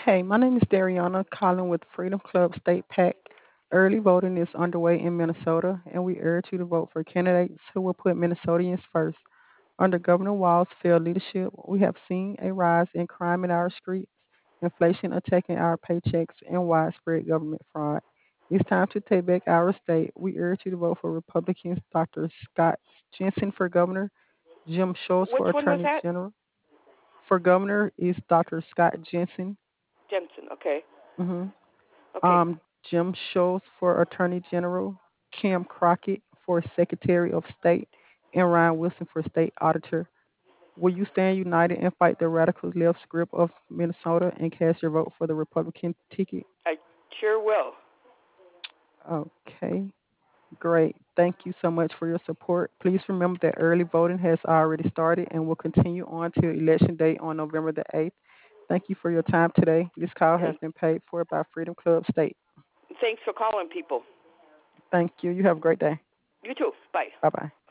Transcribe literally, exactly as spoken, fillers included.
Hey, my name is Dariana calling with Freedom Club State PAC. Early voting is underway in Minnesota, and we urge you to vote for candidates who will put Minnesotans first. Under Governor Walz's failed leadership, we have seen a rise in crime in our streets, inflation attacking our paychecks, and widespread government fraud. It's time to take back our state. We urge you to vote for Republicans Doctor Scott Jensen for governor, Jim Schultz Which for one was attorney that? general. For governor is Doctor Scott Jensen. Jensen. Okay. hmm Okay. um, Jim Schultz for Attorney General, Kim Crockett for Secretary of State, and Ryan Wilson for State Auditor. Will you stand united and fight the radical left's grip of Minnesota and cast your vote for the Republican ticket? I sure will. Okay, great. Thank you so much for your support. Please remember that early voting has already started and will continue on till Election Day on November the eighth. Thank you for your time today. This call has And been paid for by Freedom Club State. thanks for calling, people. Thank you. You have a great day. You too. Bye. Bye bye.